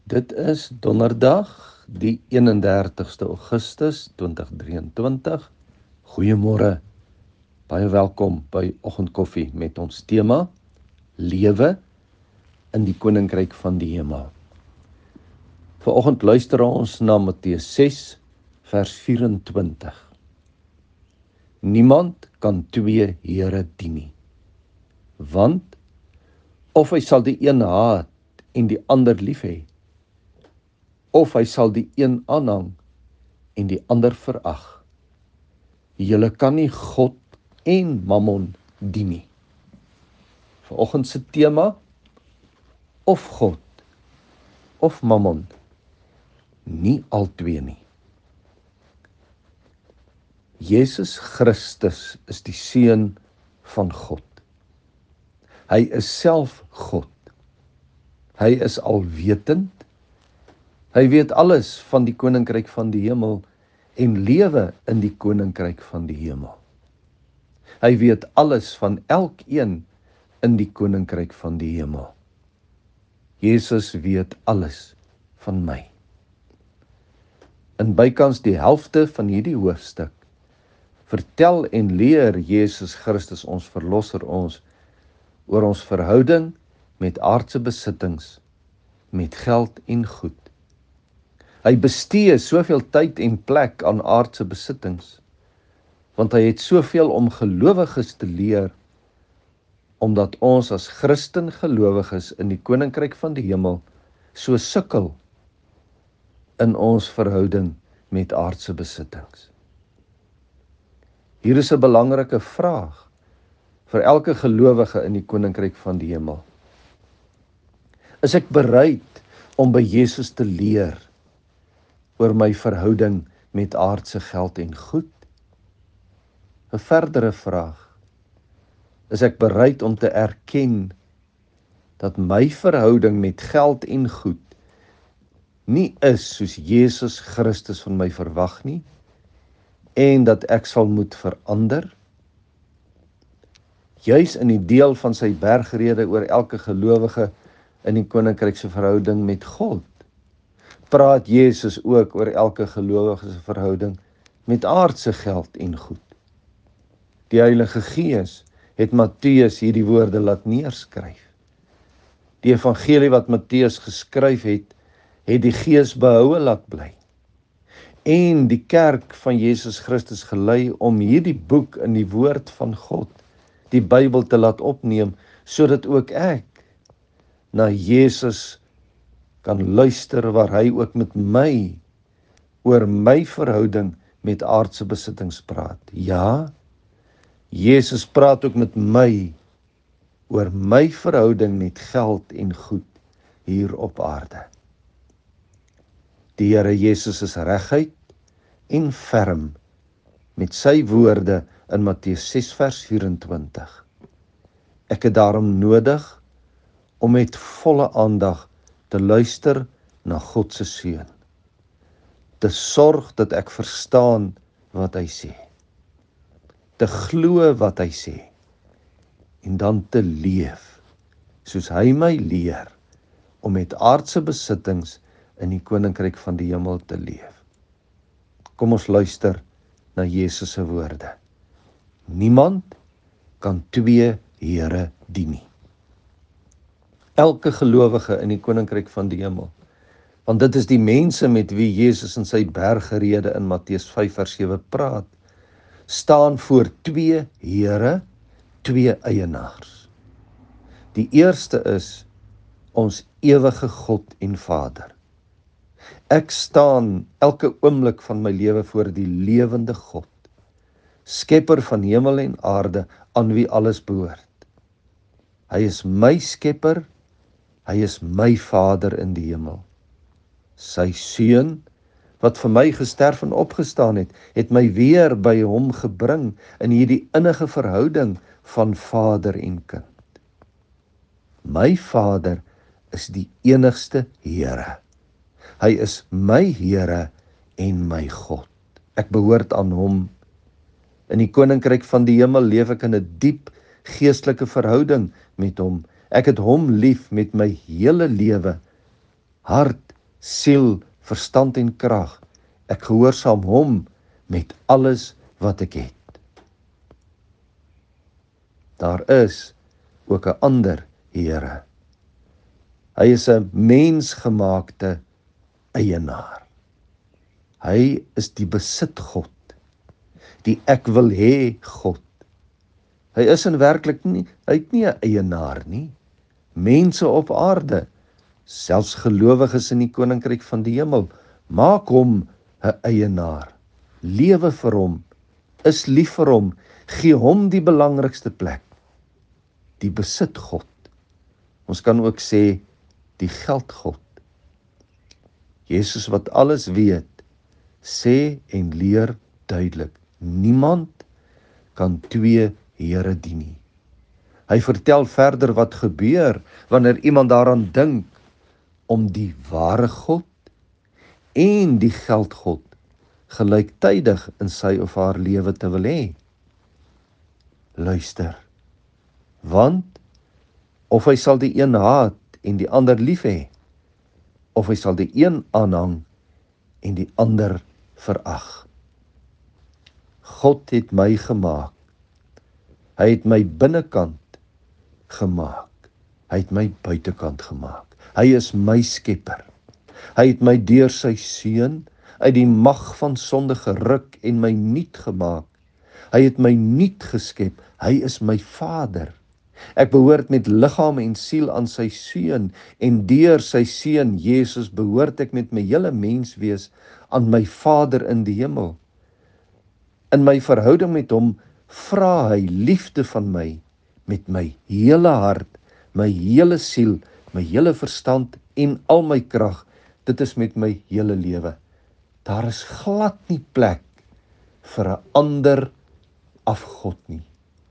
Dit is donderdag, die 31ste Augustus 2023. Goeiemôre, baie welkom by Oggendkoffie met ons tema Lewe in die Koninkryk van die Hemel. Vanoggend luister ons na Matteus 6 vers 24. Niemand kan twee here dien nie, want of hy sal die een haat en die ander lief hê, of hy sal die een aanhang en die ander verag. Julle kan nie God en Mammon dien nie. Vanoggend se tema, of God of Mammon, nie albei nie. Jesus Christus is die Seun van God. Hy is self God. Hy is alwetend. Hy weet alles van die Koninkryk van die Hemel en lewe in die Koninkryk van die Hemel. Hy weet alles van elkeen in die Koninkryk van die Hemel. Jesus weet alles van my. In bykans die helfte van hierdie hoofstuk vertel en leer Jesus Christus ons Verlosser ons oor ons verhouding met aardse besittings, met geld en goed. Hy bestee soveel tyd en plek aan aardse besittings, want hy het soveel om gelowiges te leer, omdat ons as Christen gelowiges in die Koninkryk van die Hemel so sukkel in ons verhouding met aardse besittings. Hier is 'n belangrike vraag vir elke gelowige in die Koninkryk van die Hemel. Is ek bereid om by Jesus te leer oor my verhouding met aardse geld en goed? 'n Verdere vraag, is ek bereid om te erken dat my verhouding met geld en goed nie is soos Jesus Christus van my verwag nie, en dat ek sal moet verander? Juis in die deel van sy bergrede oor elke gelowige in die Koninkryk se verhouding met God, praat Jesus ook oor elke gelowige se verhouding met aardse geld en goed. Die Heilige Gees het Matteus hierdie woorde laat neerskryf. Die evangelie wat Matteus geskryf het, het die Gees behoue laat bly. En die kerk van Jesus Christus gelei om hierdie boek in die woord van God, die Bybel, te laat opneem, sodat ook ek na Jesus kan luister, waar hy ook met my oor my verhouding met aardse besittings praat. Ja, Jesus praat ook met my oor my verhouding met geld en goed hier op aarde. Die Here Jesus is reguit en ferm met sy woorde in Matteus 6 vers 24. Ek het daarom nodig om met volle aandag te luister na God se Seun, te sorg dat ek verstaan wat hy sê, te glo wat hy sê, en dan te leef soos hy my leer om met aardse besittings in die Koninkryk van die Hemel te leef. Kom ons luister na Jesus se woorde. Niemand kan twee here dien nie. Elke gelowige in die Koninkryk van die Hemel, want dit is die mense met wie Jesus in sy bergrede in Matteus 5 vers 7 praat, staan voor twee here, twee eienaars. Die eerste is ons ewige God en Vader. Ek staan elke oomblik van my lewe voor die lewende God, skepper van hemel en aarde, aan wie alles behoort. Hy is my skepper, hy is my Vader in die hemel. Sy Seun, wat vir my gesterf en opgestaan het my weer by hom gebring in hierdie innige verhouding van Vader en kind. My Vader is die enigste Here. Hy is my Here en my God. Ek behoort aan hom. In die Koninkryk van die Hemel leef ek in 'n diep geestelike verhouding met hom. Ek het hom lief met my hele lewe, hart siel, verstand en krag. Ek gehoorsaam hom met alles wat ek het. Daar is ook 'n ander Here. Hy is 'n mensgemaakte eienaar. Hy is die besit-God, die ek wil hê God. Hy is in werklik nie, hy het nie 'n eienaar nie. Mense op aarde, selfs gelowiges in die koninkryk van die hemel, maak hom 'n eienaar, lewe vir hom, is lief vir hom, gee hom die belangrikste plek, die besit-God. Ons kan ook sê, die geld-God. Jesus wat alles weet, sê en leer duidelik, niemand kan twee here dien nie. Hy vertel verder wat gebeur wanneer iemand daaraan dink om die ware God en die geldgod gelyktydig in sy of haar lewe te wil hê. Luister, want of hy sal die een haat en die ander lief hê, of hy sal die een aanhang en die ander verag. God het my gemaak. Hy het my binnekant gemaak. Hy het my buitekant gemaak. Hy is my skepper. Hy het my deur sy seun uit die mag van sonde geruk en my nuut gemaak. Hy het my nuut geskep. Hy is my Vader. Ek behoort met liggaam en siel aan sy seun en deur sy seun Jesus behoort ek met my hele menswees aan my Vader in die hemel. In my verhouding met hom vra hy liefde van my met my hele hart, my hele siel, my hele verstand en al my krag. Dit is met my hele lewe. Daar is glad nie plek vir 'n ander afgod nie.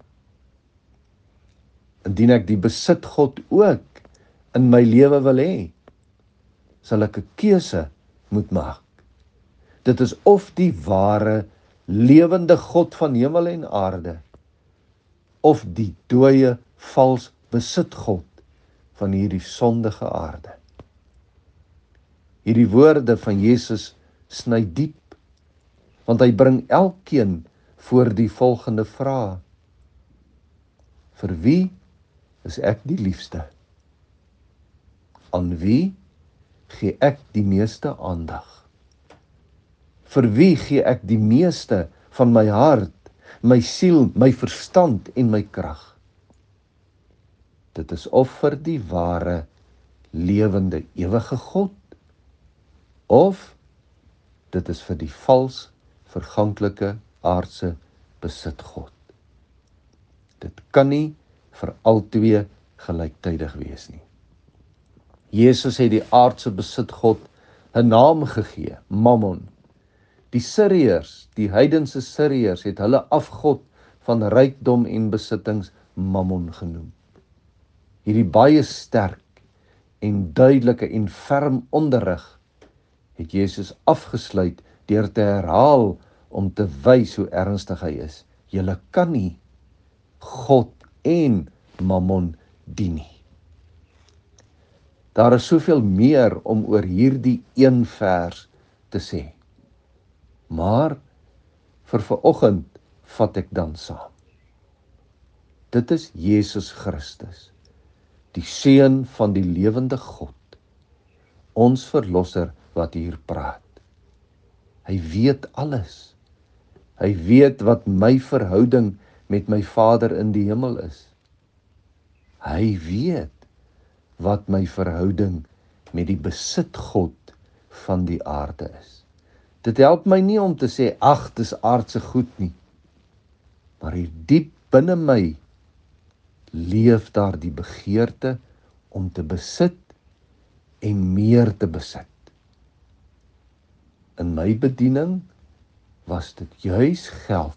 Indien ek die besit-God ook in my lewe wil hê, sal ek 'n keuse moet maak. Dit is of die ware, lewende God van hemel en aarde, of die dooie, vals besit-God van hierdie sondige aarde. Hierdie woorde van Jesus sny diep, want hy bring elkeen voor die volgende vraag. Vir wie is ek die liefste? Aan wie gee ek die meeste aandag? Vir wie gee ek die meeste van my hart, my siel, my verstand en my krag? Dit is of vir die ware, lewende, ewige God, of dit is vir die vals, verganklike, aardse besit-God. Dit kan nie vir albei gelyktydig wees nie. Jesus het die aardse besit-God 'n naam gegee, Mammon. Die Siriërs, die heidense Siriërs, het hulle afgod van rykdom en besittings Mammon genoem. Hierdie baie sterk en duidelike en ferm onderrig het Jesus afgesluit deur te herhaal om te wys hoe ernstig hy is. Julle kan nie God en Mammon dien nie. Daar is soveel meer om oor hierdie een vers te sê. Maar vir vanoggend vat ek dan saam. Dit is Jesus Christus, die Seun van die lewende God, ons verlosser wat hier praat. Hy weet alles. Hy weet wat my verhouding met my Vader in die hemel is. Hy weet wat my verhouding met die besit-God van die aarde is. Dit help my nie om te sê, ag, dis aardse goed nie. Maar hier diep binne my leef daar die begeerte om te besit en meer te besit. In my bediening was dit juis geld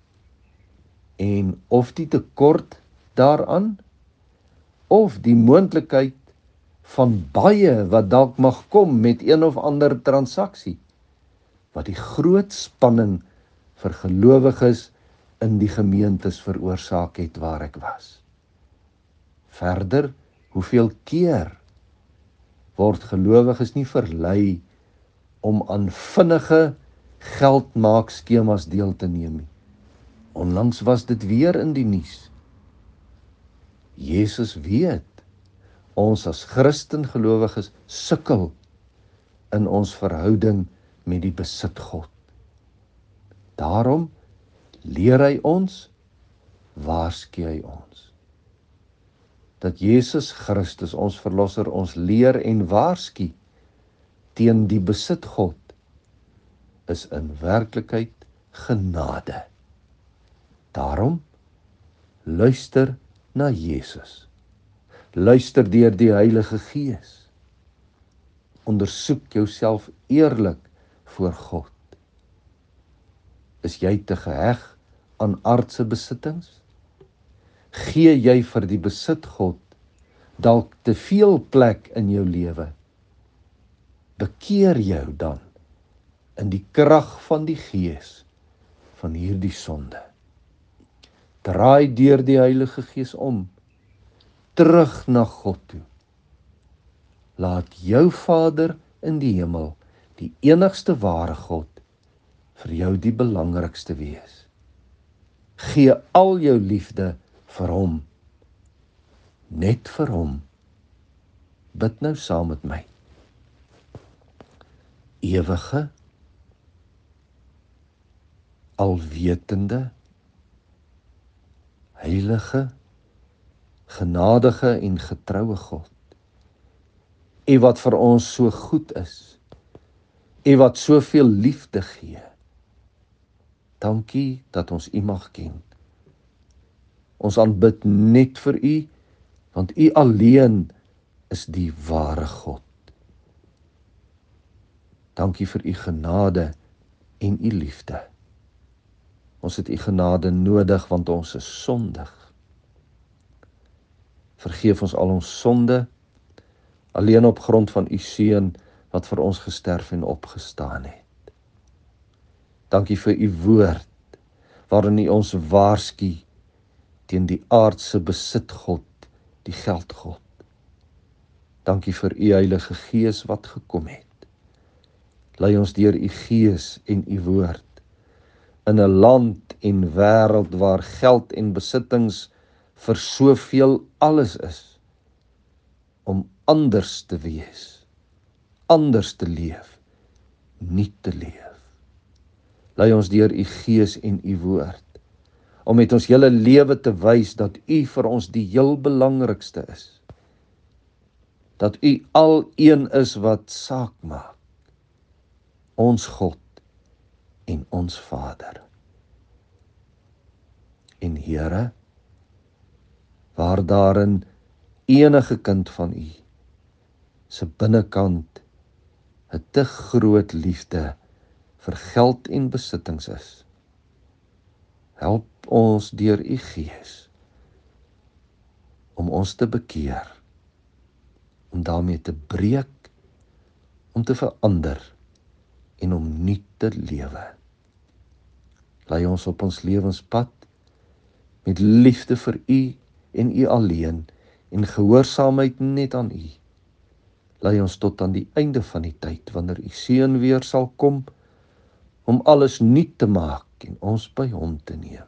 en of die tekort daaraan, of die moontlikheid van baie wat dalk mag kom met een of ander transaksie, wat die groot spanning vir gelowiges in die gemeentes veroorsaak het waar ek was. Verder, hoeveel keer word gelowiges nie verlei om aan vinnige geldmaakskemas deel te neem nie. Onlangs was dit weer in die nuus. Jesus weet, ons as Christengelowiges sukkel in ons verhouding met die besit-God. Daarom leer hy ons, waarsku hy ons. Dat Jesus Christus, ons Verlosser, ons leer en waarsku teen die besit-God, is in werklikheid genade. Daarom, luister na Jesus. Luister deur die Heilige Gees. Ondersoek jouself eerlik voor God. Is jy te geheg aan aardse besittings? Gee jy vir die besit-God dalk te veel plek in jou lewe? Bekeer jou dan in die krag van die Gees van hierdie sonde. Draai deur die Heilige Gees om, terug na God toe. Laat jou Vader in die hemel, die enigste ware God, vir jou die belangrikste wees. Gee al jou liefde vir hom, net vir hom. Bid nou saam met my. Ewige, alwetende, heilige, genadige en getroue God. U wat vir ons so goed is, U wat soveel liefde gee. Dankie dat ons U mag ken. Ons aanbid net vir U, want U alleen is die ware God. Dankie vir U genade en U liefde. Ons het U genade nodig, want ons is sondig. Vergeef ons al ons sonde, alleen op grond van U Seun, wat vir ons gesterf en opgestaan het. Dankie vir U woord, waarin U ons waarsku teen die aardse besit-God, die geldgod. Dankie vir U Heilige Gees wat gekom het. Lei ons deur U Gees en U woord in 'n land en wêreld waar geld en besittings vir soveel alles is, om anders te wees, anders te leef, nie te leef. Lei ons deur U Gees en U woord, om met ons hele lewe te wys dat U vir ons die heel belangrikste is. Dat U al een is wat saak maak. Ons God en ons Vader. En Here, waar daarin enige kind van U se binnekant 'n te groot liefde vir geld en besittings is, help ons deur U Gees om ons te bekeer, om daarmee te breek, om te verander en om nuut te lewe. Lei ons op ons lewenspad met liefde vir U en U alleen en gehoorsaamheid net aan U. Lei ons tot aan die einde van die tyd, wanneer U Seun weer sal kom, om alles nuut te maak en ons by hom te neem.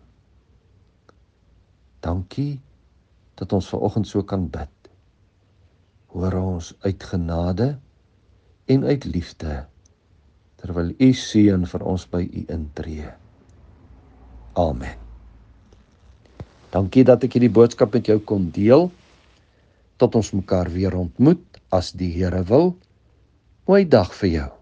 Dankie dat ons vanoggend so kan bid. Hoor ons uit genade en uit liefde, terwyl U Seun vir ons by U intree. Amen. Dankie dat ek hierdie boodskap met jou kon deel. Tot ons mekaar weer ontmoet, as die Here wil. Mooi dag vir jou.